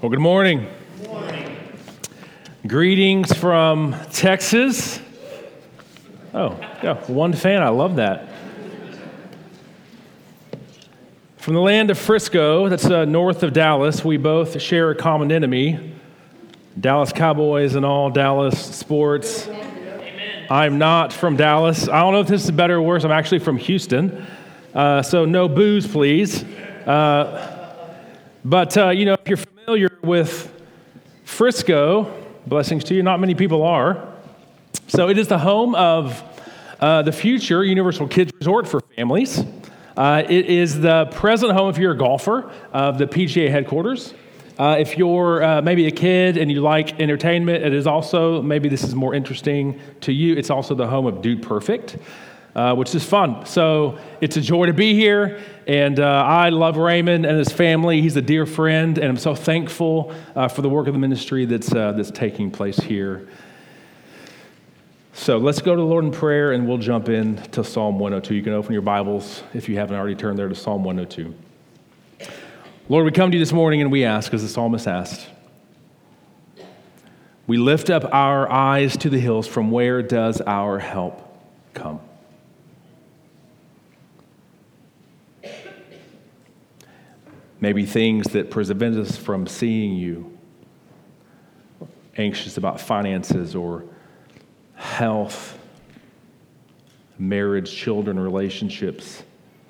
Well, good morning. Good morning. Greetings from Texas. Oh, yeah, one fan. I love that. From the land of Frisco, that's north of Dallas, we both share a common enemy. Dallas Cowboys and all Dallas sports. Amen. I'm not from Dallas. I don't know if this is better or worse. I'm actually from Houston. So no booze, please. But if you're familiar with Frisco, blessings to you, not many people are. So it is the home of the future Universal Kids Resort for families. It is the present home, if you're a golfer, of the PGA headquarters. If you're maybe a kid and you like entertainment, it is also, maybe this is more interesting to you, it's also the home of Dude Perfect, which is fun. So it's a joy to be here, and I love Raymond and his family. He's a dear friend, and I'm so thankful for the work of the ministry that's taking place here. So let's go to the Lord in prayer, and we'll jump in to Psalm 102. You can open your Bibles, if you haven't already turned there, to Psalm 102. Lord, we come to you this morning, and we ask, as the psalmist asked, we lift up our eyes to the hills. From where does our help come? Maybe things that prevent us from seeing you, anxious about finances or health, marriage, children, relationships,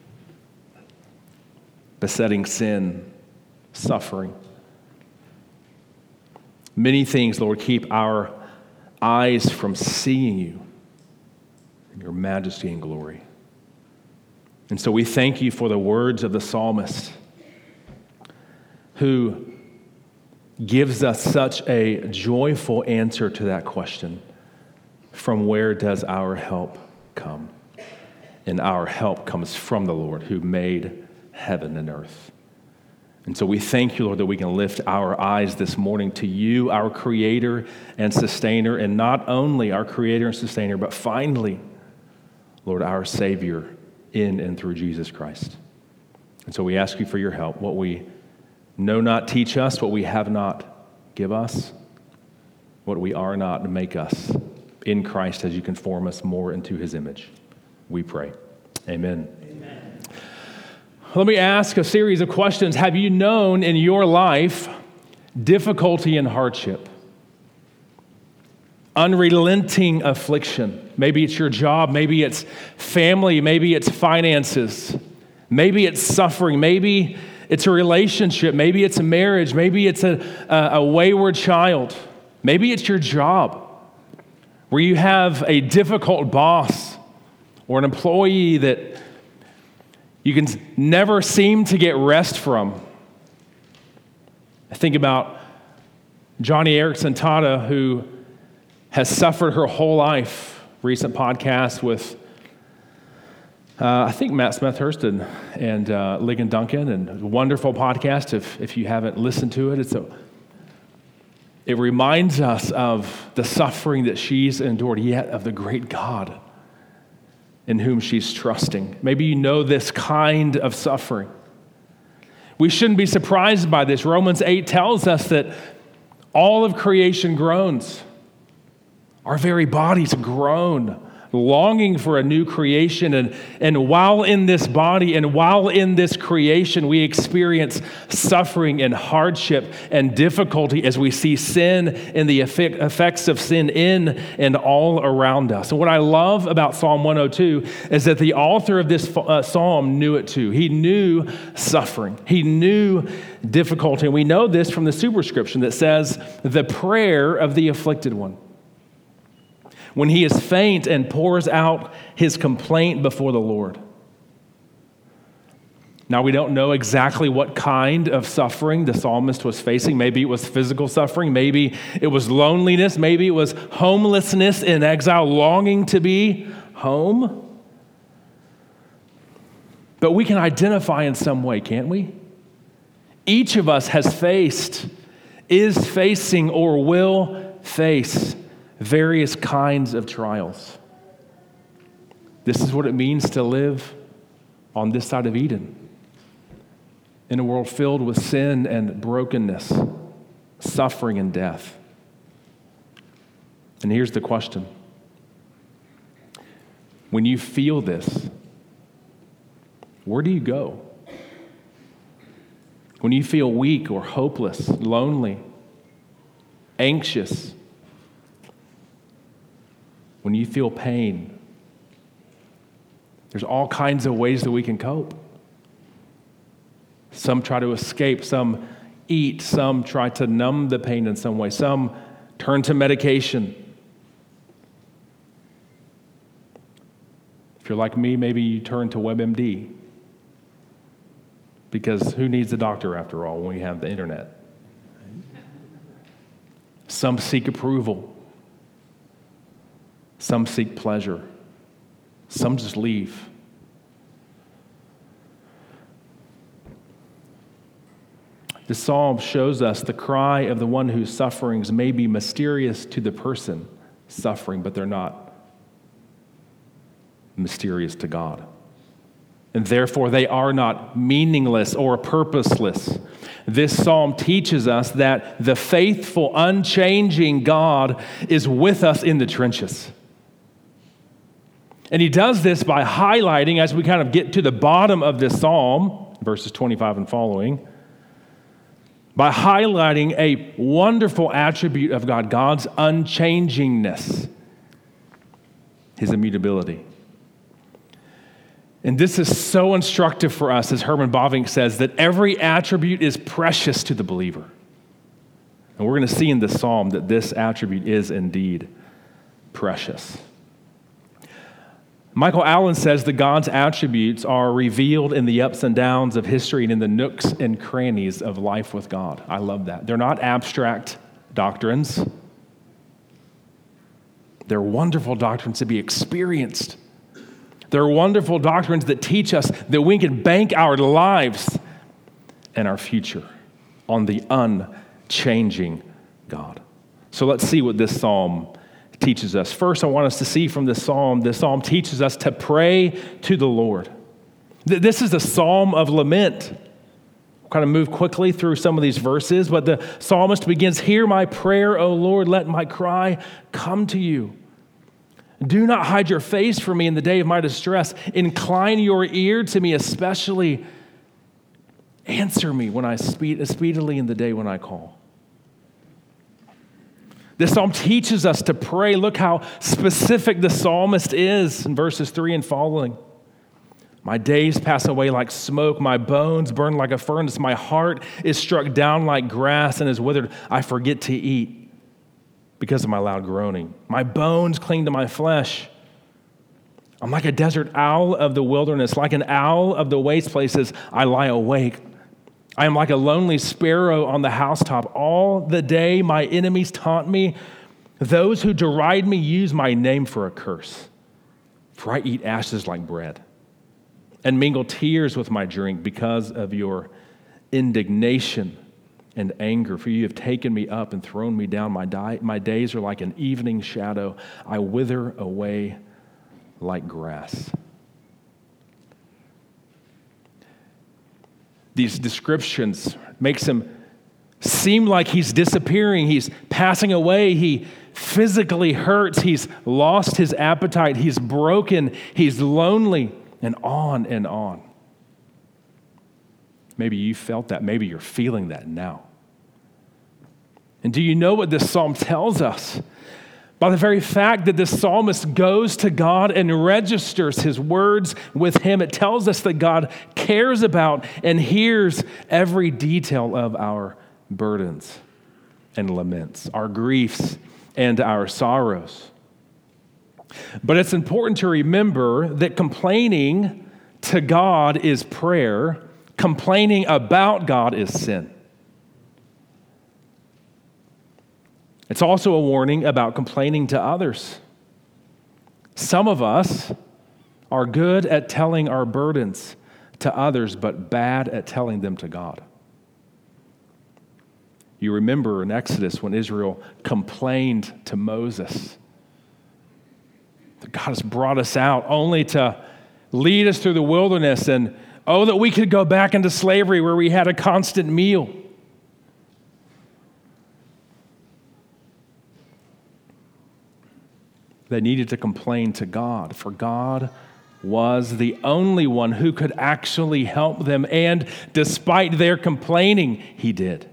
besetting sin, suffering. Many things, Lord, keep our eyes from seeing you in your majesty and glory. And so we thank you for the words of the psalmist, who gives us such a joyful answer to that question. From where does our help come? And our help comes from the Lord who made heaven and earth. And so we thank you, Lord, that we can lift our eyes this morning to you, our creator and sustainer, and not only our creator and sustainer, but finally, Lord, our Savior in and through Jesus Christ. And so we ask you for your help. What we know not, teach us. What we have not, give us. What we are not, make us in Christ as you conform us more into his image. We pray. Amen. Amen. Let me ask a series of questions. Have you known in your life difficulty and hardship? Unrelenting affliction. Maybe it's your job. Maybe it's family. Maybe it's finances. Maybe it's suffering. Maybe it's a relationship. Maybe it's a marriage. Maybe it's a wayward child. Maybe it's your job, where you have a difficult boss or an employee that you can never seem to get rest from. I think about Johnny Erickson Tata, who has suffered her whole life. Recent podcast with I think Matt Smethurst and Ligon Duncan, and a wonderful podcast if you haven't listened to it. It reminds us of the suffering that she's endured, yet of the great God in whom she's trusting. Maybe you know this kind of suffering. We shouldn't be surprised by this. Romans 8 tells us that all of creation groans. Our very bodies groan, longing for a new creation. And while in this body and while in this creation, we experience suffering and hardship and difficulty as we see sin and the effects of sin in and all around us. And what I love about Psalm 102 is that the author of this psalm knew it too. He knew suffering. He knew difficulty. And we know this from the superscription that says, the prayer of the afflicted one, when he is faint and pours out his complaint before the Lord. Now, we don't know exactly what kind of suffering the psalmist was facing. Maybe it was physical suffering. Maybe it was loneliness. Maybe it was homelessness in exile, longing to be home. But we can identify in some way, can't we? Each of us has faced, is facing, or will face various kinds of trials. This is what it means to live on this side of Eden, in a world filled with sin and brokenness. suffering, and death. And here's the question. When you feel this, where do you go? When you feel weak or hopeless, lonely, anxious, when you feel pain, there's all kinds of ways that we can cope. Some try to escape, some eat, some try to numb the pain in some way, some turn to medication. If you're like me, maybe you turn to WebMD, because who needs a doctor after all when we have the internet? Some seek approval. Some seek pleasure. Some just leave. The psalm shows us the cry of the one whose sufferings may be mysterious to the person suffering, but they're not mysterious to God. And therefore, they are not meaningless or purposeless. This psalm teaches us that the faithful, unchanging God is with us in the trenches. And he does this by highlighting, as we kind of get to the bottom of this psalm, verses 25 and following, by highlighting a wonderful attribute of God, God's unchangingness, his immutability. And this is so instructive for us, as Herman Bavinck says, that every attribute is precious to the believer. And we're going to see in this psalm that this attribute is indeed precious. Michael Allen says that God's attributes are revealed in the ups and downs of history and in the nooks and crannies of life with God. I love that. They're not abstract doctrines. They're wonderful doctrines to be experienced. They're wonderful doctrines that teach us that we can bank our lives and our future on the unchanging God. So let's see what this psalm teaches us. First, I want us to see from this psalm teaches us to pray to the Lord. This is a psalm of lament. We'll kind of move quickly through some of these verses, but the psalmist begins, "Hear my prayer, O Lord, let my cry come to you. Do not hide your face from me in the day of my distress. Incline your ear to me especially. Answer me when I speedily in the day when I call." This psalm teaches us to pray. Look how specific the psalmist is in verses 3 and following. "My days pass away like smoke. My bones burn like a furnace. My heart is struck down like grass and is withered. I forget to eat because of my loud groaning. My bones cling to my flesh. I'm like a desert owl of the wilderness, like an owl of the waste places. I lie awake. I am like a lonely sparrow on the housetop. All the day my enemies taunt me. Those who deride me use my name for a curse. For I eat ashes like bread and mingle tears with my drink because of your indignation and anger. For you have taken me up and thrown me down. My days are like an evening shadow. I wither away like grass." These descriptions makes him seem like he's disappearing. He's passing away. He physically hurts. He's lost his appetite. He's broken. He's lonely, and on and on. Maybe you felt that. Maybe you're feeling that now. And do you know what this psalm tells us? By the very fact that this psalmist goes to God and registers his words with him, it tells us that God cares about and hears every detail of our burdens and laments, our griefs and our sorrows. But it's important to remember that complaining to God is prayer. Complaining about God is sin. It's also a warning about complaining to others. Some of us are good at telling our burdens to others, but bad at telling them to God. You remember in Exodus when Israel complained to Moses that God has brought us out only to lead us through the wilderness, and oh, that we could go back into slavery where we had a constant meal. They needed to complain to God, for God was the only one who could actually help them, and despite their complaining, he did.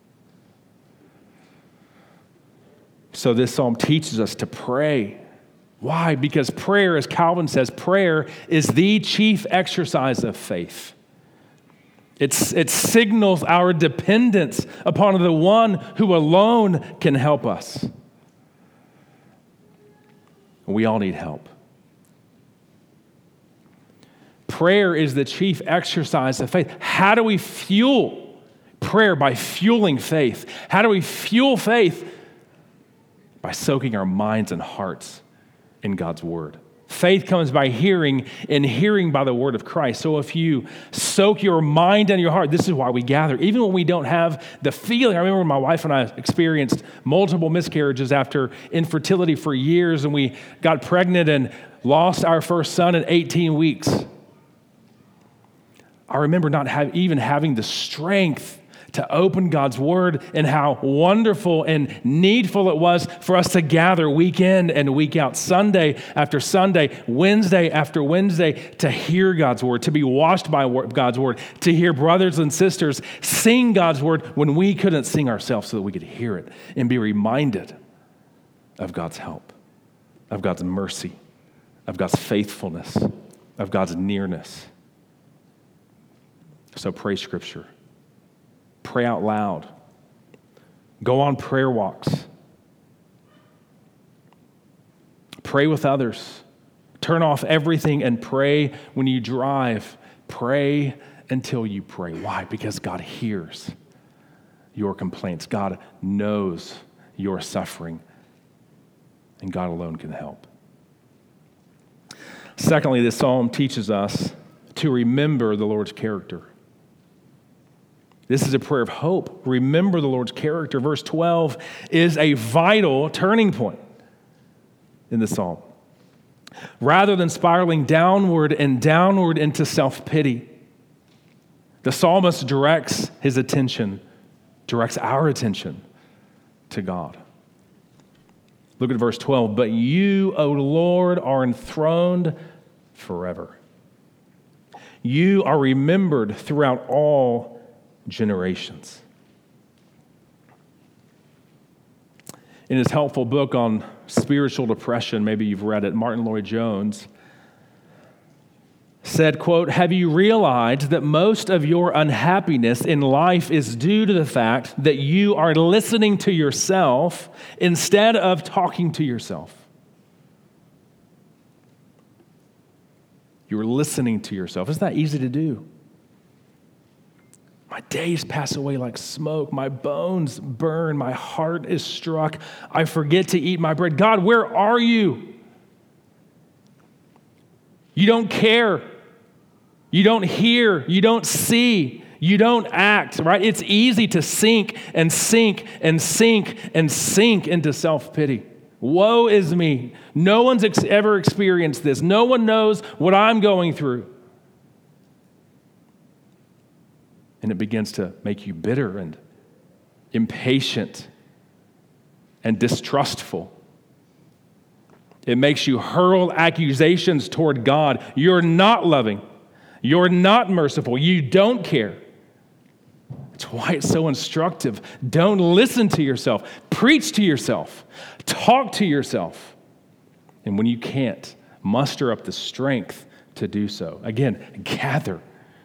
So this psalm teaches us to pray. Why? Because prayer, as Calvin says, prayer is the chief exercise of faith. It signals our dependence upon the one who alone can help us. We all need help. Prayer is the chief exercise of faith. How do we fuel prayer? By fueling faith. How do we fuel faith? By soaking our minds and hearts in God's word. Faith comes by hearing, and hearing by the word of Christ. So if you soak your mind and your heart, this is why we gather. Even when we don't have the feeling. I remember when my wife and I experienced multiple miscarriages after infertility for years, and we got pregnant and lost our first son at 18 weeks. I remember not even having the strength to open God's word, and how wonderful and needful it was for us to gather week in and week out, Sunday after Sunday, Wednesday after Wednesday, to hear God's word, to be washed by God's word, to hear brothers and sisters sing God's word when we couldn't sing ourselves, so that we could hear it and be reminded of God's help, of God's mercy, of God's faithfulness, of God's nearness. So pray Scripture. Pray out loud. Go on prayer walks. Pray with others. Turn off everything and pray when you drive. Pray until you pray. Why? Because God hears your complaints. God knows your suffering, and God alone can help. Secondly, this psalm teaches us to remember the Lord's character. This is a prayer of hope. Remember the Lord's character. Verse 12 is a vital turning point in the psalm. Rather than spiraling downward and downward into self-pity, the psalmist directs our attention to God. Look at verse 12. But you, O Lord, are enthroned forever. You are remembered throughout all generations. In his helpful book on spiritual depression, maybe you've read it, Martin Lloyd-Jones said, quote, "Have you realized that most of your unhappiness in life is due to the fact that you are listening to yourself instead of talking to yourself?" You're listening to yourself. Isn't that easy to do? My days pass away like smoke. My bones burn. My heart is struck. I forget to eat my bread. God, where are you? You don't care. You don't hear. You don't see. You don't act, right? It's easy to sink and sink and sink and sink into self-pity. Woe is me. No one's ever experienced this. No one knows what I'm going through. And it begins to make you bitter and impatient and distrustful. It makes you hurl accusations toward God. You're not loving. You're not merciful. You don't care. It's why it's so instructive. Don't listen to yourself. Preach to yourself. Talk to yourself. And when you can't, muster up the strength to do so. Again, gather.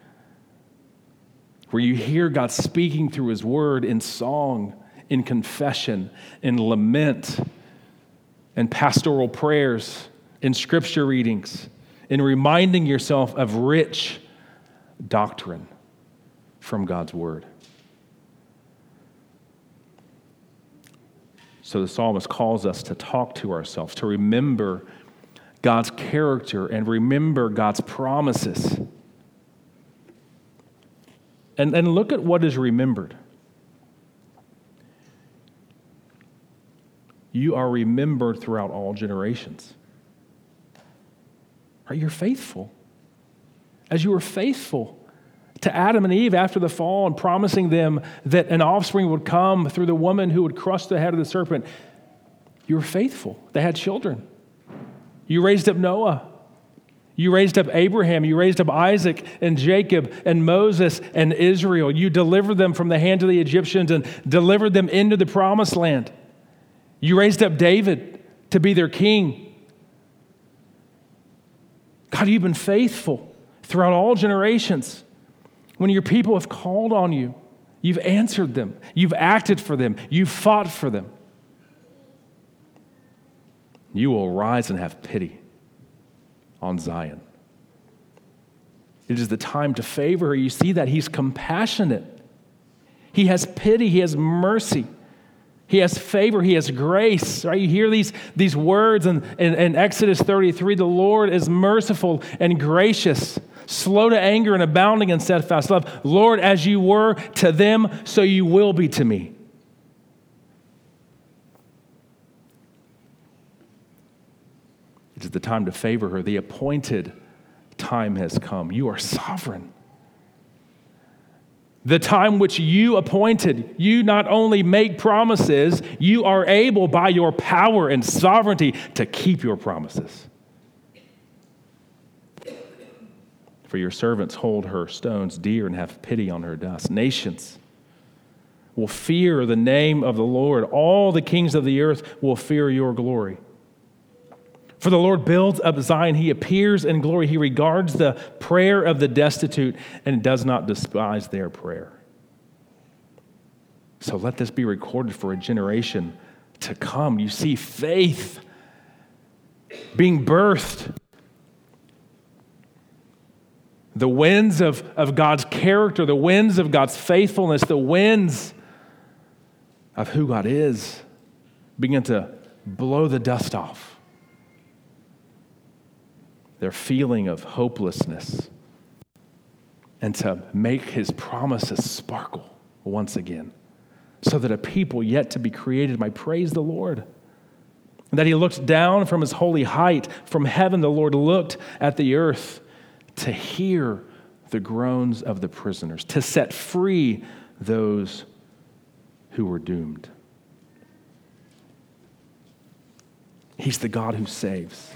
Where you hear God speaking through his word in song, in confession, in lament, in pastoral prayers, in scripture readings, in reminding yourself of rich doctrine from God's word. So the psalmist calls us to talk to ourselves, to remember God's character and remember God's promises. And look at what is remembered. You are remembered throughout all generations. Right? You're faithful. As you were faithful to Adam and Eve after the fall and promising them that an offspring would come through the woman who would crush the head of the serpent, you were faithful. They had children. You raised up Noah. You raised up Abraham. You raised up Isaac and Jacob and Moses and Israel. You delivered them from the hand of the Egyptians and delivered them into the promised land. You raised up David to be their king. God, you've been faithful throughout all generations. When your people have called on you, you've answered them. You've acted for them. You've fought for them. You will rise and have pity on Zion. It is the time to favor her. You see that he's compassionate. He has pity. He has mercy. He has favor. He has grace. Right? You hear these words in Exodus 33. The Lord is merciful and gracious, slow to anger and abounding in steadfast love. Lord, as you were to them, so you will be to me. It is the time to favor her. The appointed time has come. You are sovereign. The time which you appointed, you not only make promises, you are able by your power and sovereignty to keep your promises. For your servants hold her stones dear and have pity on her dust. Nations will fear the name of the Lord. All the kings of the earth will fear your glory. For the Lord builds up Zion. He appears in glory. He regards the prayer of the destitute and does not despise their prayer. So let this be recorded for a generation to come. You see faith being birthed. The winds of God's character, the winds of God's faithfulness, the winds of who God is begin to blow the dust off. Their feeling of hopelessness, and to make his promises sparkle once again, so that a people yet to be created might praise the Lord. And that he looked down from his holy height. From heaven the Lord looked at the earth to hear the groans of the prisoners, to set free those who were doomed. He's the God who saves.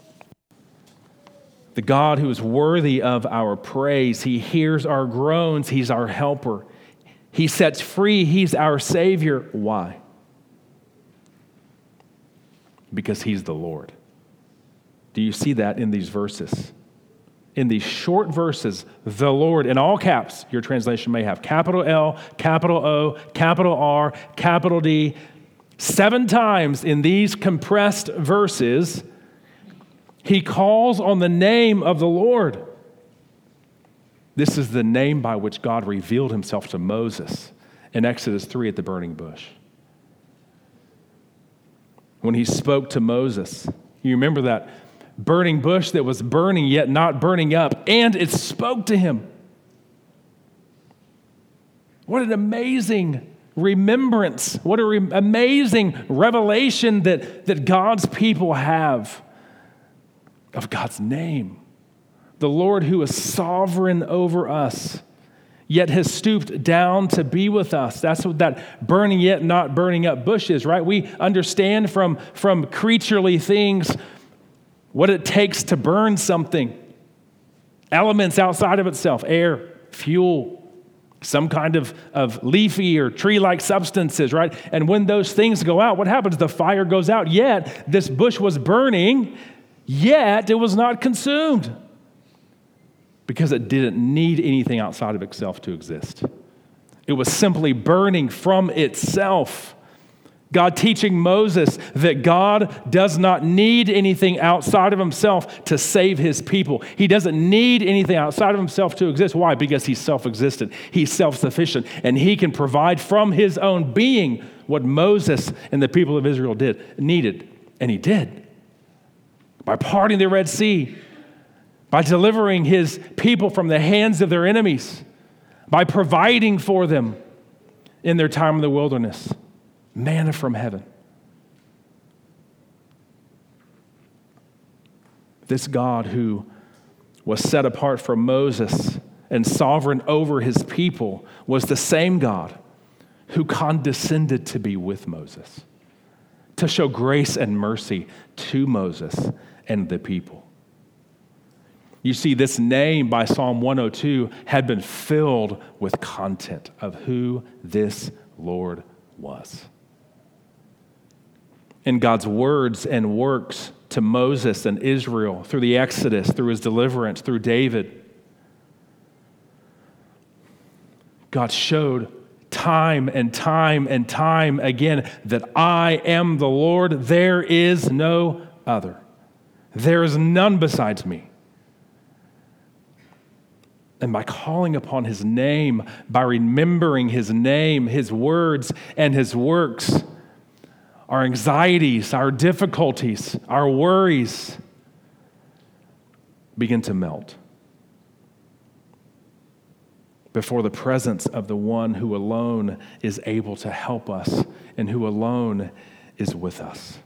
The God who is worthy of our praise. He hears our groans. He's our helper. He sets free. He's our Savior. Why? Because he's the Lord. Do you see that in these verses? In these short verses, the Lord, in all caps, your translation may have capital L, capital O, capital R, capital D. 7 times in these compressed verses, he calls on the name of the Lord. This is the name by which God revealed himself to Moses in Exodus 3 at the burning bush. When he spoke to Moses, you remember that burning bush that was burning yet not burning up, and it spoke to him. What an amazing remembrance. What an amazing revelation that God's people have of God's name. The Lord who is sovereign over us, yet has stooped down to be with us. That's what that burning yet not burning up bush is, right? We understand from creaturely things what it takes to burn something. Elements outside of itself, air, fuel, some kind of leafy or tree-like substances, right? And when those things go out, what happens? The fire goes out, yet this bush was burning, yet it was not consumed because it didn't need anything outside of itself to exist. It was simply burning from itself. God teaching Moses that God does not need anything outside of himself to save his people. He doesn't need anything outside of himself to exist. Why? Because he's self-existent. He's self-sufficient. And he can provide from his own being what Moses and the people of Israel needed. And he did. By parting the Red Sea, by delivering his people from the hands of their enemies, by providing for them in their time in the wilderness. Manna from heaven. This God who was set apart from Moses and sovereign over his people was the same God who condescended to be with Moses, to show grace and mercy to Moses and the people. You see, this name by Psalm 102 had been filled with content of who this Lord was. In God's words and works to Moses and Israel, through the Exodus, through his deliverance, through David, God showed time and time and time again that I am the Lord, there is no other. There is none besides me. And by calling upon his name, by remembering his name, his words, and his works, our anxieties, our difficulties, our worries begin to melt before the presence of the one who alone is able to help us and who alone is with us.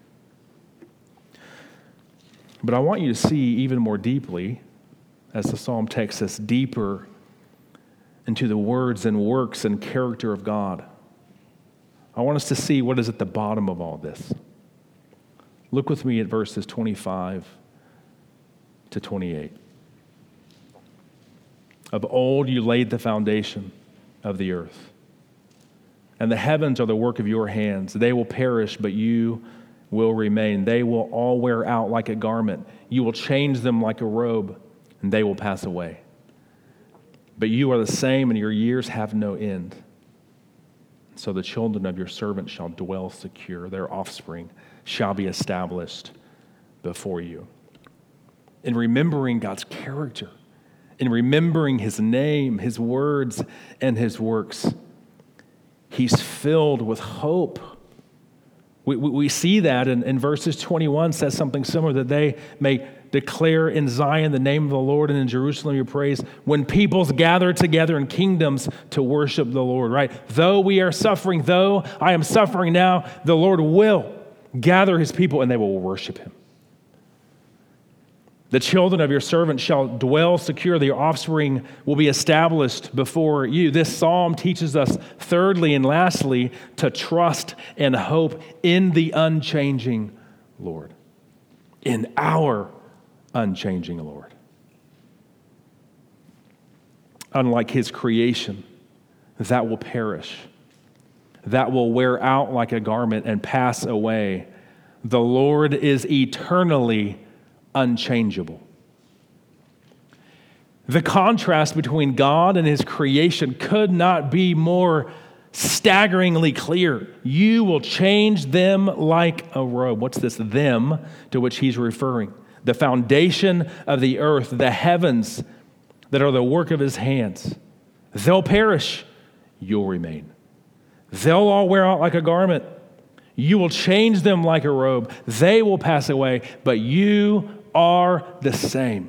But I want you to see even more deeply, as the psalm takes us deeper into the words and works and character of God. I want us to see what is at the bottom of all this. Look with me at verses 25 to 28. Of old you laid the foundation of the earth, and the heavens are the work of your hands. They will perish, but you will remain. They will all wear out like a garment. You will change them like a robe, and they will pass away. But you are the same, and your years have no end. So the children of your servants shall dwell secure. Their offspring shall be established before you. In remembering God's character, in remembering his name, his words, and his works, he's filled with hope. We see that in verses 21 says something similar, that they may declare in Zion the name of the Lord, and in Jerusalem your praise, when peoples gather together in kingdoms to worship the Lord, right? Though we are suffering, though I am suffering now, the Lord will gather his people and they will worship him. The children of your servant shall dwell secure. Their offspring will be established before you. This psalm teaches us, thirdly and lastly, to trust and hope in the unchanging Lord, in our unchanging Lord. Unlike his creation, that will perish, that will wear out like a garment and pass away, the Lord is eternally unchangeable. The contrast between God and his creation could not be more staggeringly clear. You will change them like a robe. What's this them to which he's referring? The foundation of the earth, the heavens that are the work of his hands. They'll perish, you'll remain. They'll all wear out like a garment. You will change them like a robe. They will pass away, but you are the same.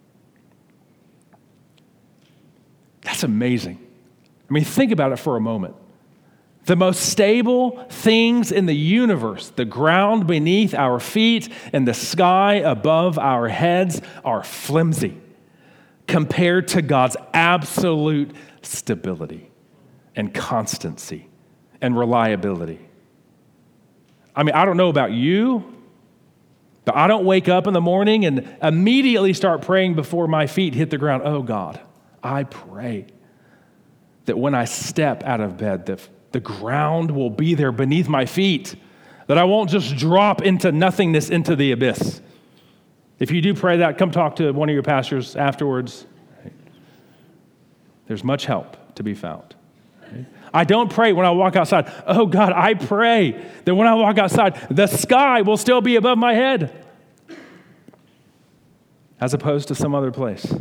That's amazing. I mean, think about it for a moment. The most stable things in the universe, the ground beneath our feet and the sky above our heads, are flimsy compared to God's absolute stability and constancy and reliability. I mean, I don't know about you, but I don't wake up in the morning and immediately start praying before my feet hit the ground. Oh God, I pray that when I step out of bed, the ground will be there beneath my feet, that I won't just drop into nothingness, into the abyss. If you do pray that, come talk to one of your pastors afterwards. There's much help to be found. I don't pray when I walk outside. Oh God, I pray that when I walk outside, the sky will still be above my head, as opposed to some other place.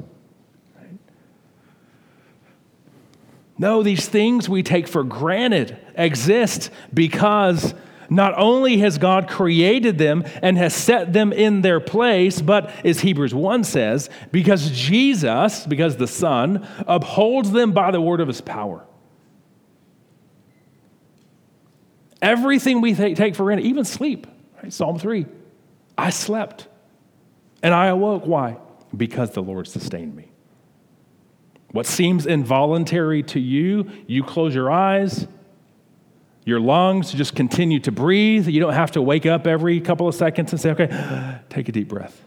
No, these things we take for granted exist because not only has God created them and has set them in their place, but as Hebrews 1 says, because Jesus, because the Son, upholds them by the word of his power. Everything we take for granted, even sleep, right? Psalm 3, I slept and I awoke. Why? Because the Lord sustained me. What seems involuntary to you, you close your eyes, your lungs just continue to breathe. You don't have to wake up every couple of seconds and say, okay, take a deep breath.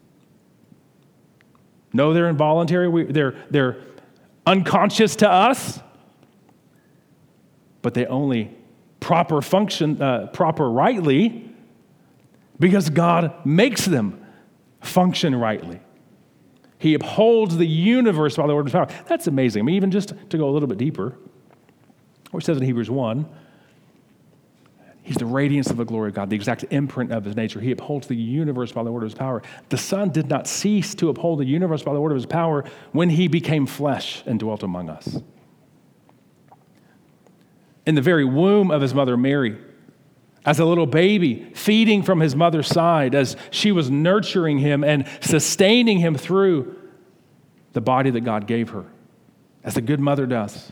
No, they're involuntary. They're unconscious to us, but they only proper rightly because God makes them function rightly. He upholds the universe by the word of his power. That's amazing. I mean, even just to go a little bit deeper, which says in Hebrews 1, he's the radiance of the glory of God, the exact imprint of his nature. He upholds the universe by the word of his power. The Son did not cease to uphold the universe by the word of his power when he became flesh and dwelt among us. In the very womb of his mother Mary, as a little baby, feeding from his mother's side, as she was nurturing him and sustaining him through the body that God gave her, as a good mother does.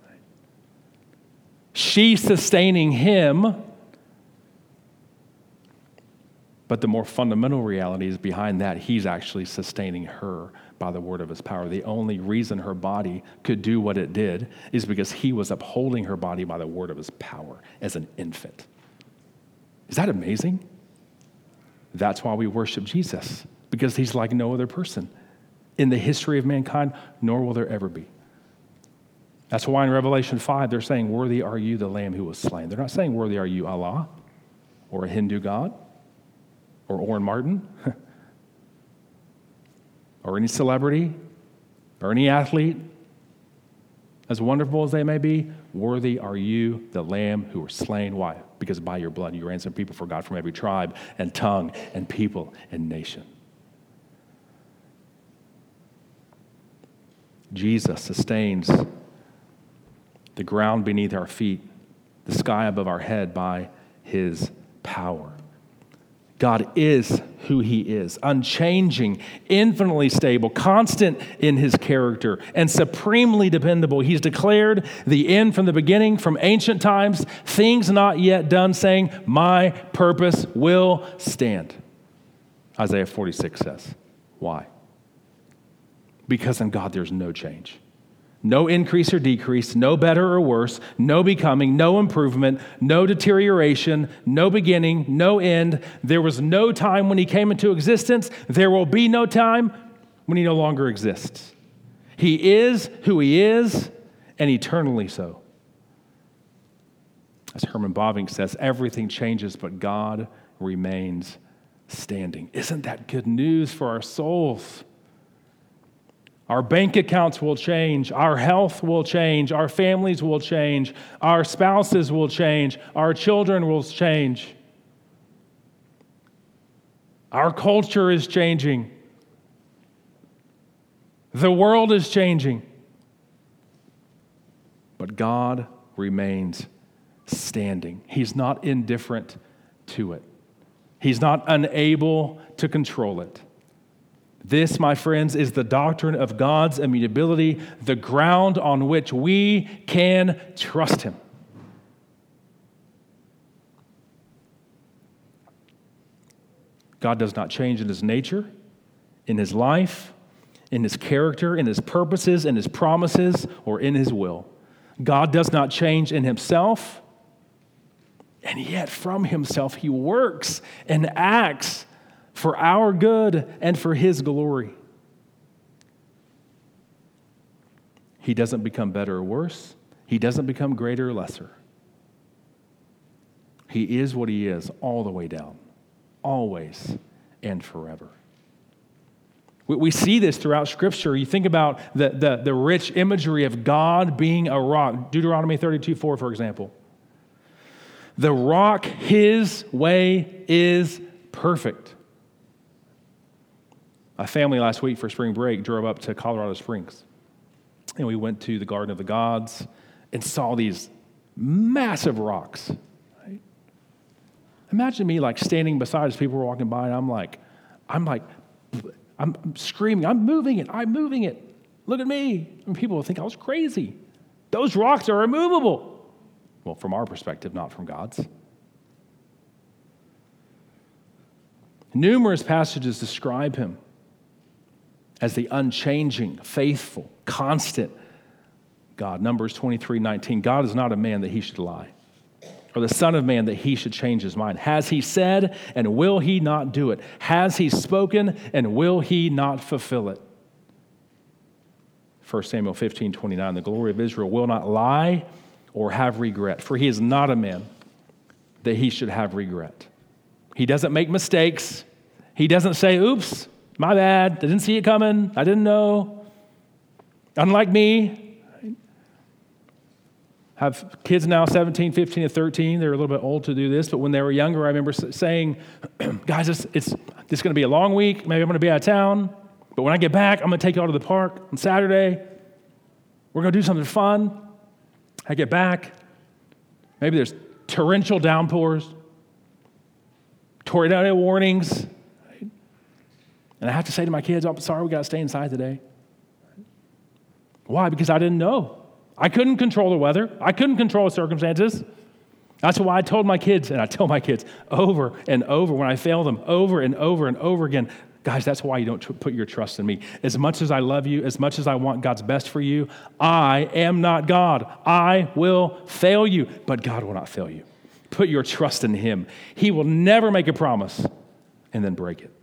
She sustaining him, but the more fundamental reality is behind that, he's actually sustaining her by the word of his power. The only reason her body could do what it did is because he was upholding her body by the word of his power as an infant. Is that amazing? That's why we worship Jesus, because he's like no other person in the history of mankind, nor will there ever be. That's why in Revelation 5, they're saying, worthy are you, the Lamb who was slain. They're not saying, worthy are you, Allah, or a Hindu god, or Orrin Martin, or any celebrity, or any athlete, as wonderful as they may be. Worthy are you, the Lamb who were slain. Why? Because by your blood you ransomed people for God from every tribe and tongue and people and nation. Jesus sustains the ground beneath our feet, the sky above our head by his power. God is who he is, unchanging, infinitely stable, constant in his character, and supremely dependable. He's declared the end from the beginning, from ancient times, things not yet done, saying, my purpose will stand. Isaiah 46 says. Why? Because in God there's no change. No increase or decrease, no better or worse, no becoming, no improvement, no deterioration, no beginning, no end. There was no time when he came into existence. There will be no time when he no longer exists. He is who he is, and eternally so. As Herman Bavinck says, everything changes, but God remains standing. Isn't that good news for our souls? Our bank accounts will change. Our health will change. Our families will change. Our spouses will change. Our children will change. Our culture is changing. The world is changing. But God remains standing. He's not indifferent to it. He's not unable to control it. This, my friends, is the doctrine of God's immutability, the ground on which we can trust him. God does not change in his nature, in his life, in his character, in his purposes, in his promises, or in his will. God does not change in himself, and yet from himself he works and acts for our good and for his glory. He doesn't become better or worse. He doesn't become greater or lesser. He is what he is all the way down, always and forever. We see this throughout Scripture. You think about the rich imagery of God being a rock. Deuteronomy 32:4, for example. The rock, his way is perfect. A family last week for spring break drove up to Colorado Springs. And we went to the Garden of the Gods and saw these massive rocks. Right? Imagine me like standing beside as people were walking by, and I'm screaming, I'm moving it. Look at me. And people will think I was crazy. Those rocks are immovable. Well, from our perspective, not from God's. Numerous passages describe him as the unchanging, faithful, constant God. Numbers 23:19. God is not a man that he should lie. or the Son of Man that he should change his mind? Has he said, and will he not do it? Has he spoken, and will he not fulfill it? 1 Samuel 15:29, the glory of Israel will not lie or have regret, for he is not a man that he should have regret. He doesn't make mistakes. He doesn't say, oops, my bad, I didn't see it coming, I didn't know. Unlike me, I have kids now, 17, 15, and 13. They're a little bit old to do this, but when they were younger, I remember saying, guys, it's going to be a long week. Maybe I'm going to be out of town, but when I get back, I'm going to take you all to the park on Saturday. We're going to do something fun. I get back. Maybe there's torrential downpours, tornado warnings. And I have to say to my kids, I'm sorry, we got to stay inside today. Why? Because I didn't know. I couldn't control the weather. I couldn't control the circumstances. That's why I told my kids, and I tell my kids over and over when I fail them, over and over and over again, guys, that's why you don't put your trust in me. As much as I love you, as much as I want God's best for you, I am not God. I will fail you, but God will not fail you. Put your trust in him. He will never make a promise and then break it.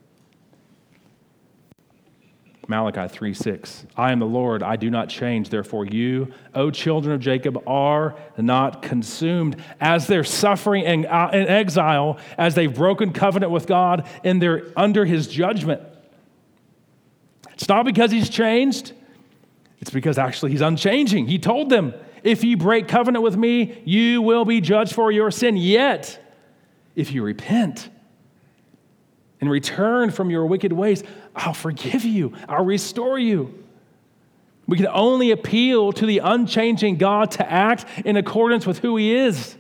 Malachi 3:6, I am the Lord, I do not change. Therefore you, O children of Jacob, are not consumed. As they're suffering in exile, as they've broken covenant with God, and they're under his judgment. It's not because he's changed. It's because actually he's unchanging. He told them, if you break covenant with me, you will be judged for your sin. Yet, if you repent and return from your wicked ways, I'll forgive you. I'll restore you. We can only appeal to the unchanging God to act in accordance with who he is.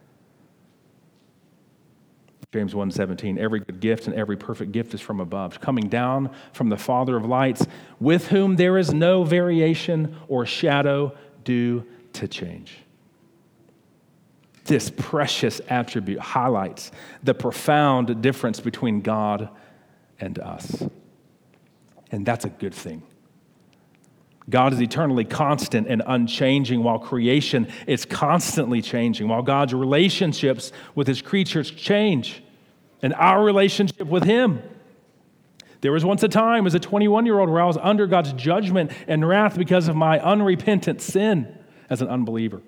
James 1:17, every good gift and every perfect gift is from above, coming down from the Father of lights, with whom there is no variation or shadow due to change. This precious attribute highlights the profound difference between God and us. And that's a good thing. God is eternally constant and unchanging, while creation is constantly changing, while God's relationships with his creatures change, and our relationship with him. There was once a time as a 21-year-old where I was under God's judgment and wrath because of my unrepentant sin as an unbeliever.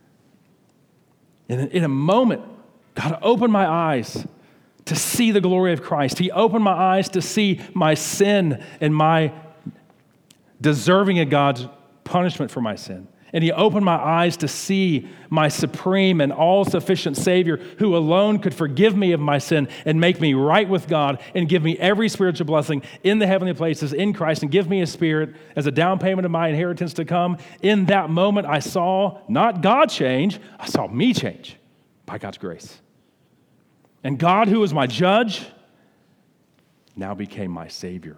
And in a moment, God opened my eyes to see the glory of Christ. He opened my eyes to see my sin and my deserving of God's punishment for my sin. And he opened my eyes to see my supreme and all-sufficient Savior who alone could forgive me of my sin and make me right with God and give me every spiritual blessing in the heavenly places in Christ and give me a spirit as a down payment of my inheritance to come. In that moment, I saw not God change, I saw me change by God's grace. And God, who was my judge, now became my Savior.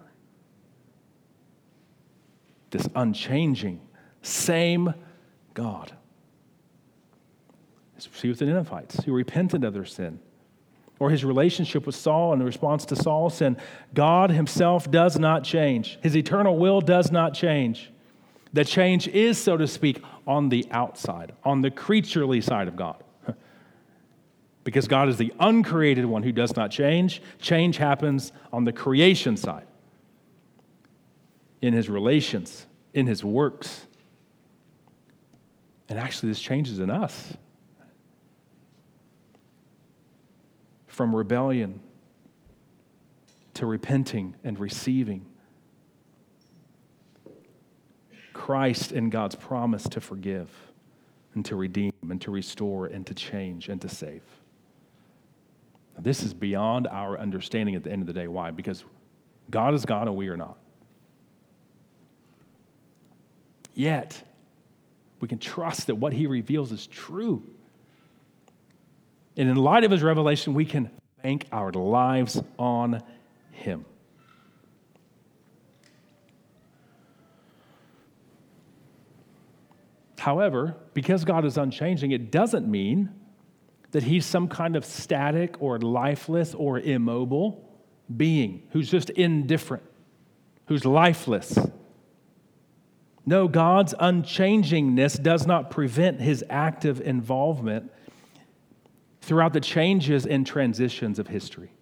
This unchanging, same God. See with the Ninevites who repented of their sin, or his relationship with Saul in response to Saul's sin. God himself does not change. His eternal will does not change. The change is, so to speak, on the outside, on the creaturely side of God. Because God is the uncreated one who does not change. Change happens on the creation side, in his relations, in his works. And actually, this changes in us. From rebellion to repenting and receiving Christ and God's promise to forgive and to redeem and to restore and to change and to save. Now, this is beyond our understanding at the end of the day. Why? Because God is God and we are not. Yet, we can trust that what he reveals is true. And in light of his revelation, we can bank our lives on him. However, because God is unchanging, it doesn't mean that he's some kind of static or lifeless or immobile being who's just indifferent, who's lifeless. No, God's unchangingness does not prevent his active involvement throughout the changes and transitions of history.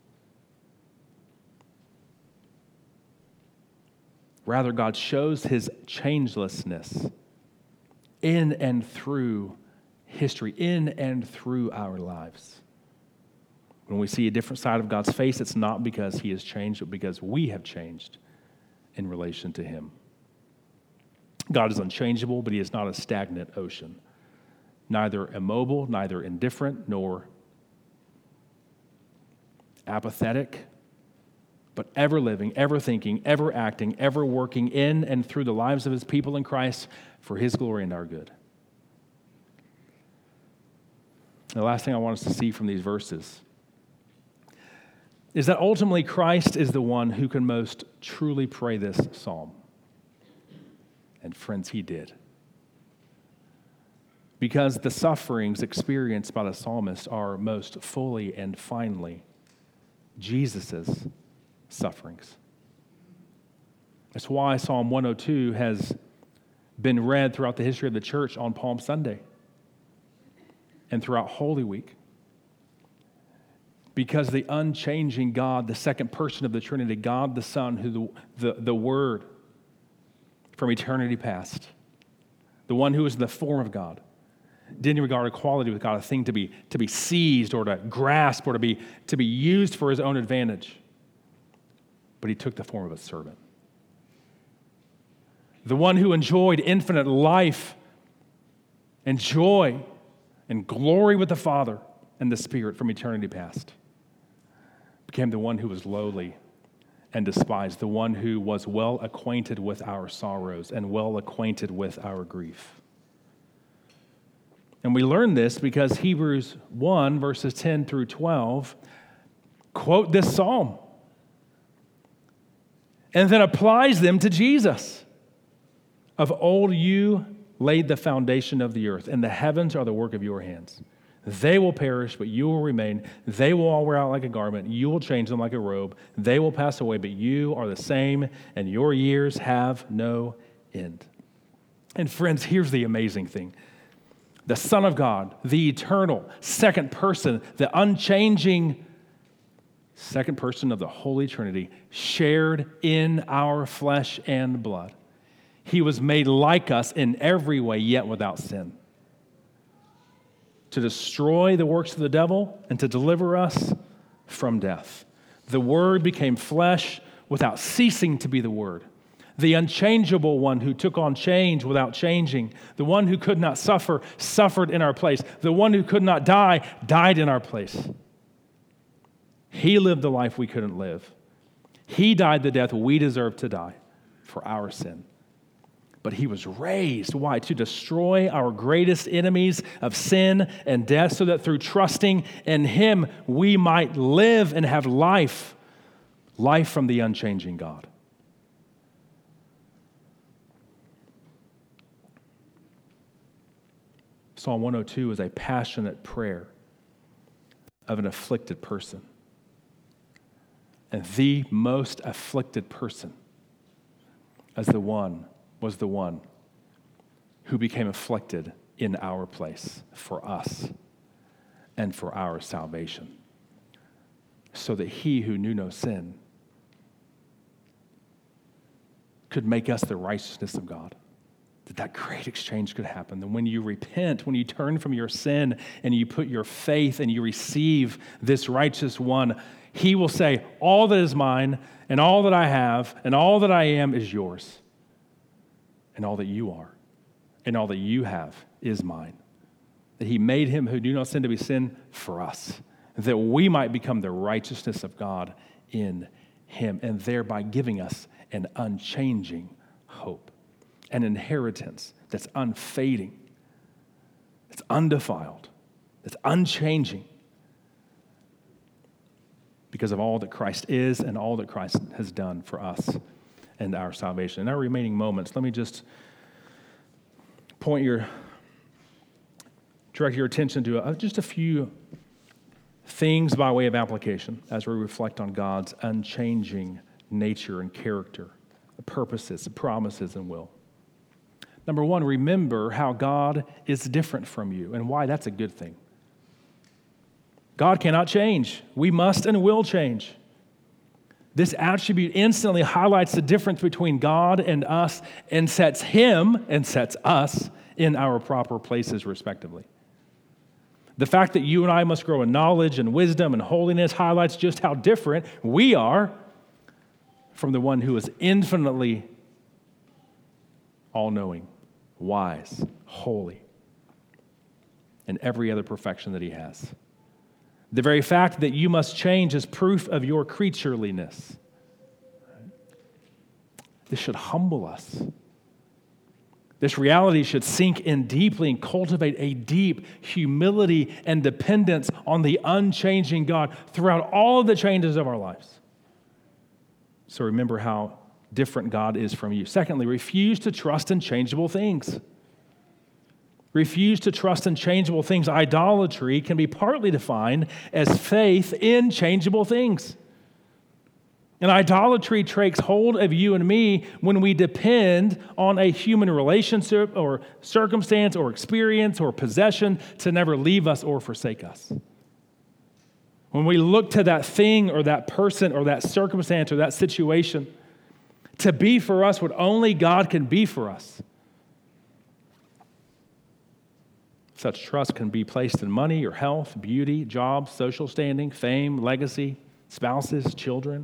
Rather, God shows his changelessness in and through history, in and through our lives. When we see a different side of God's face, it's not because he has changed, but because we have changed in relation to him. God is unchangeable, but he is not a stagnant ocean, neither immobile, neither indifferent, nor apathetic, but ever living, ever thinking, ever acting, ever working in and through the lives of his people in Christ for his glory and our good. The last thing I want us to see from these verses is that ultimately Christ is the one who can most truly pray this psalm. And friends, he did. Because the sufferings experienced by the psalmist are most fully and finally Jesus' sufferings. That's why Psalm 102 has been read throughout the history of the church on Palm Sunday and throughout Holy Week. Because the unchanging God, the second person of the Trinity, God the Son, who the Word from eternity past, the one who is the form of God, didn't regard equality with God a thing to be seized or to grasp or to be used for his own advantage. But he took the form of a servant. The one who enjoyed infinite life and joy and glory with the Father and the Spirit from eternity past became the one who was lowly and despised, the one who was well acquainted with our sorrows and well acquainted with our grief. And we learn this because Hebrews 1, verses 10 through 12, quote this psalm and then applies them to Jesus. Of old you laid the foundation of the earth, and the heavens are the work of your hands. They will perish, but you will remain. They will all wear out like a garment. You will change them like a robe. They will pass away, but you are the same, and your years have no end. And friends, here's the amazing thing. The Son of God, the eternal second person, the unchanging second person of the Holy Trinity, shared in our flesh and blood. He was made like us in every way, yet without sin, to destroy the works of the devil and to deliver us from death. The Word became flesh without ceasing to be the Word. The unchangeable one who took on change without changing. The one who could not suffer, suffered in our place. The one who could not die, died in our place. He lived the life we couldn't live. He died the death we deserved to die for our sin. But he was raised. Why? To destroy our greatest enemies of sin and death, so that through trusting in him, we might live and have life from the unchanging God. Psalm 102 is a passionate prayer of an afflicted person. And the most afflicted person was the one who became afflicted in our place for us and for our salvation, so that he who knew no sin could make us the righteousness of God. That great exchange could happen. That when you repent, when you turn from your sin and you put your faith and you receive this righteous one, he will say, all that is mine and all that I have and all that I am is yours. And all that you are and all that you have is mine. That he made him who knew no sin to be sin for us, that we might become the righteousness of God in him, and thereby giving us an unchanging hope, an inheritance that's unfading, that's undefiled, that's unchanging, because of all that Christ is and all that Christ has done for us and our salvation. In our remaining moments, let me just direct your attention to just a few things by way of application as we reflect on God's unchanging nature and character, the purposes, the promises, and will. Number one, remember how God is different from you and why that's a good thing. God cannot change. We must and will change. This attribute instantly highlights the difference between God and us and sets him and sets us in our proper places, respectively. The fact that you and I must grow in knowledge and wisdom and holiness highlights just how different we are from the one who is infinitely all-knowing, wise, holy, and every other perfection that he has. The very fact that you must change is proof of your creatureliness. This should humble us. This reality should sink in deeply and cultivate a deep humility and dependence on the unchanging God throughout all of the changes of our lives. So remember how different God is from you. Secondly, refuse to trust in changeable things. Refuse to trust in changeable things. Idolatry can be partly defined as faith in changeable things. And idolatry takes hold of you and me when we depend on a human relationship or circumstance or experience or possession to never leave us or forsake us. When we look to that thing or that person or that circumstance or that situation to be for us what only God can be for us. Such trust can be placed in money or health, beauty, jobs, social standing, fame, legacy, spouses, children.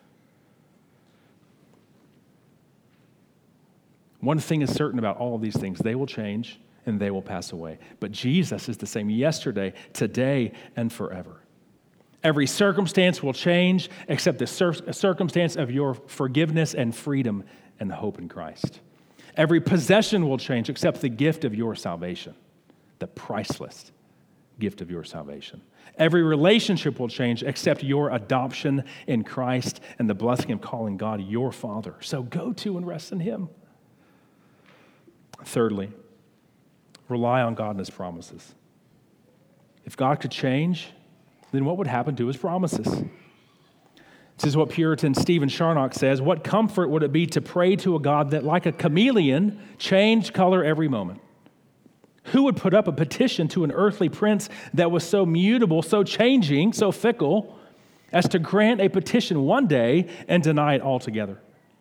One thing is certain about all of these things: they will change and they will pass away. But Jesus is the same yesterday, today, and forever. Every circumstance will change except the circumstance of your forgiveness and freedom and hope in Christ. Every possession will change except the gift of your salvation, the priceless gift of your salvation. Every relationship will change except your adoption in Christ and the blessing of calling God your Father. So go to and rest in him. Thirdly, rely on God and his promises. If God could change, then what would happen to his promises? This is what Puritan Stephen Charnock says: what comfort would it be to pray to a God that, like a chameleon, changed color every moment? Who would put up a petition to an earthly prince that was so mutable, so changing, so fickle, as to grant a petition one day and deny it altogether?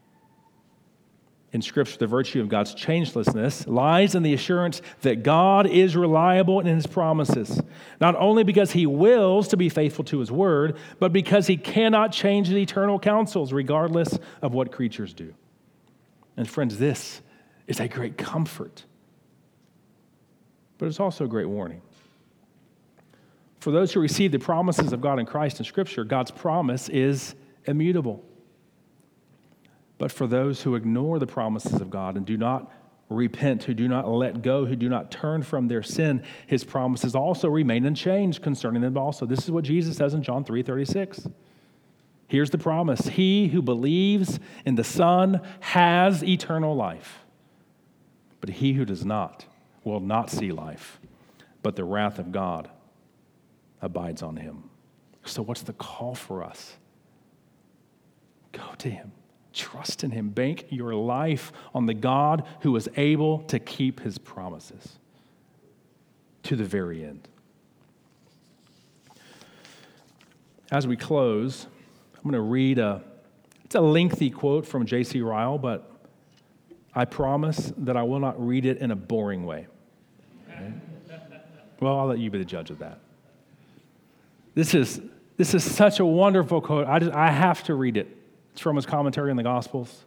In Scripture, the virtue of God's changelessness lies in the assurance that God is reliable in his promises, not only because he wills to be faithful to his word, but because he cannot change his eternal counsels, regardless of what creatures do. And friends, this is a great comfort, but it's also a great warning. For those who receive the promises of God in Christ in Scripture, God's promise is immutable. But for those who ignore the promises of God and do not repent, who do not let go, who do not turn from their sin, his promises also remain unchanged concerning them also. This is what Jesus says in John 3:36. Here's the promise: he who believes in the Son has eternal life, but he who does not will not see life, but the wrath of God abides on him. So what's the call for us? Go to him. Trust in him. Bank your life on the God who is able to keep his promises to the very end. As we close, I'm going to read it's a lengthy quote from J.C. Ryle, but I promise that I will not read it in a boring way. Okay? Well, I'll let you be the judge of that. This is such a wonderful quote. I have to read it. It's from his commentary on the Gospels.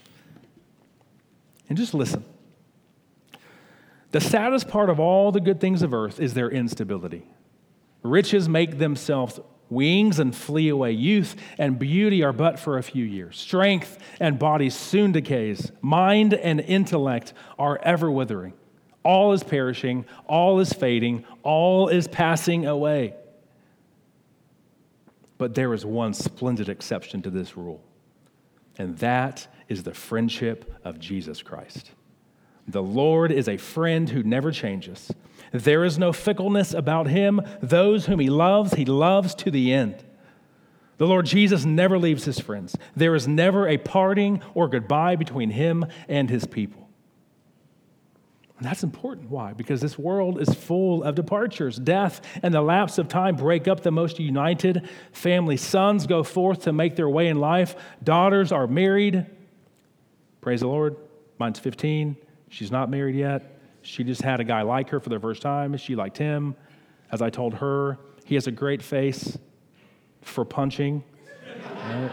And just listen. The saddest part of all the good things of earth is their instability. Riches make themselves wings and flee away. Youth and beauty are but for a few years. Strength and body soon decays. Mind and intellect are ever withering. All is perishing. All is fading. All is passing away. But there is one splendid exception to this rule, and that is the friendship of Jesus Christ. The Lord is a friend who never changes. There is no fickleness about him. Those whom he loves to the end. The Lord Jesus never leaves his friends. There is never a parting or goodbye between him and his people. And that's important. Why? Because this world is full of departures. Death and the lapse of time break up the most united family. Sons go forth to make their way in life. Daughters are married. Praise the Lord. Mine's 15. She's not married yet. She just had a guy like her for the first time. She liked him. As I told her, he has a great face for punching. Right?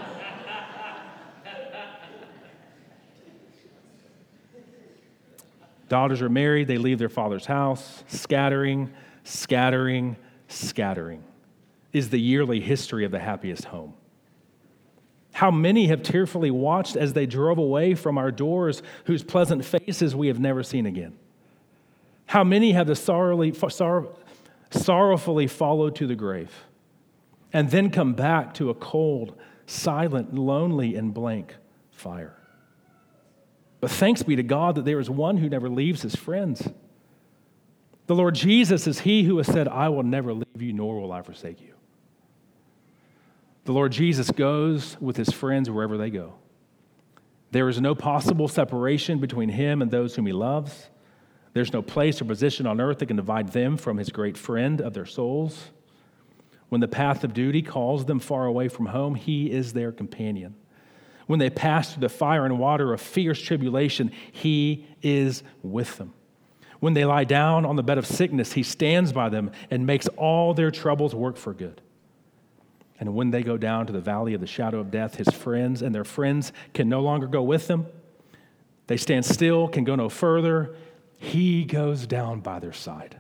Daughters are married, they leave their father's house. Scattering, scattering, scattering is the yearly history of the happiest home. How many have tearfully watched as they drove away from our doors, whose pleasant faces we have never seen again? How many have sorrowfully followed to the grave and then come back to a cold, silent, lonely, and blank fire? But thanks be to God that there is one who never leaves his friends. The Lord Jesus is he who has said, I will never leave you, nor will I forsake you. The Lord Jesus goes with his friends wherever they go. There is no possible separation between him and those whom he loves. There's no place or position on earth that can divide them from his great friend of their souls. When the path of duty calls them far away from home, he is their companion. When they pass through the fire and water of fierce tribulation, he is with them. When they lie down on the bed of sickness, he stands by them and makes all their troubles work for good. And when they go down to the valley of the shadow of death, his friends and their friends can no longer go with them. They stand still, can go no further. He goes down by their side.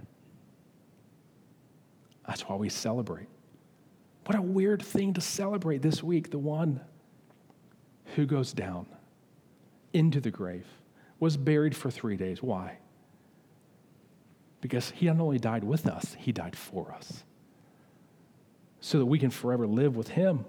That's why we celebrate. What a weird thing to celebrate this week, the one who goes down into the grave, was buried for 3 days. Why? Because he not only died with us, he died for us, so that we can forever live with him.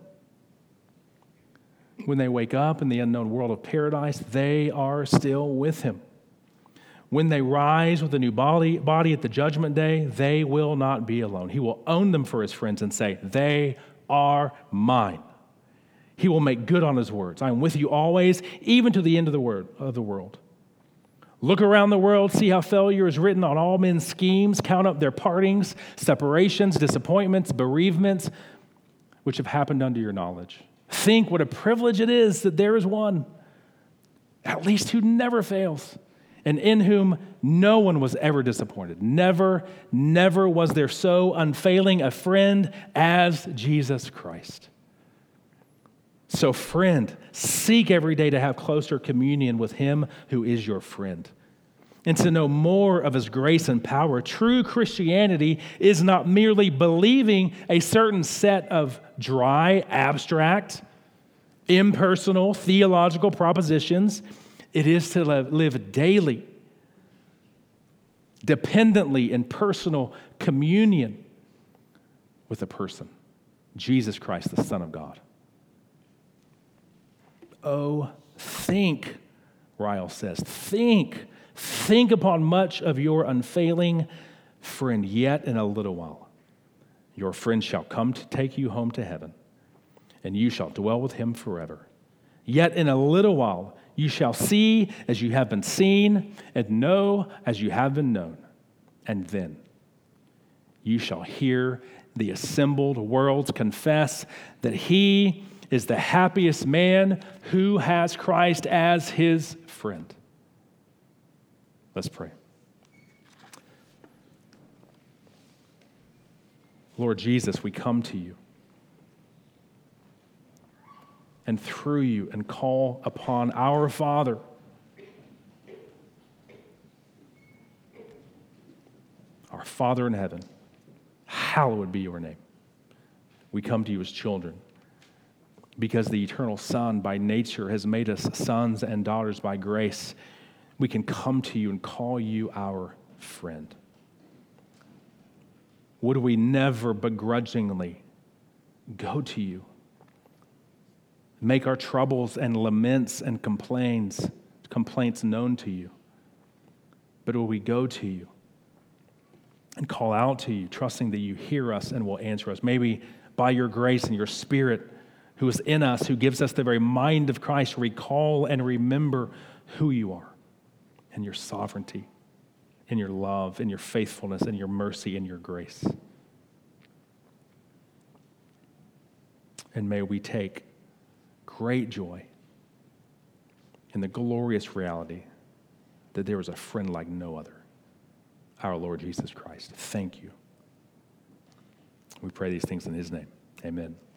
When they wake up in the unknown world of paradise, they are still with him. When they rise with a new body at the judgment day, they will not be alone. He will own them for his friends and say, they are mine. He will make good on his words. I am with you always, even to the end of the world. Look around the world, see how failure is written on all men's schemes. Count up their partings, separations, disappointments, bereavements, which have happened under your knowledge. Think what a privilege it is that there is one, at least who never fails, and in whom no one was ever disappointed. Never, never was there so unfailing a friend as Jesus Christ. So friend, seek every day to have closer communion with him who is your friend, and to know more of his grace and power. True Christianity is not merely believing a certain set of dry, abstract, impersonal, theological propositions. It is to live daily, dependently in personal communion with a person, Jesus Christ, the Son of God. Oh, think, Ryle says, think upon much of your unfailing friend, yet in a little while your friend shall come to take you home to heaven, and you shall dwell with him forever. Yet in a little while you shall see as you have been seen, and know as you have been known. And then you shall hear the assembled worlds confess that he is the happiest man who has Christ as his friend. Let's pray. Lord Jesus, we come to you, and through you and call upon our Father. Our Father in heaven, hallowed be your name. We come to you as children, because the eternal Son by nature has made us sons and daughters by grace. We can come to you and call you our friend. Would we never begrudgingly go to you, make our troubles and laments and complaints known to you, but will we go to you and call out to you, trusting that you hear us and will answer us? Maybe by your grace and your Spirit who is in us, who gives us the very mind of Christ, recall and remember who you are and your sovereignty. in your love, in your faithfulness, in your mercy, in your grace. And may we take great joy in the glorious reality that there is a friend like no other, our Lord Jesus Christ. Thank you. We pray these things in his name. Amen.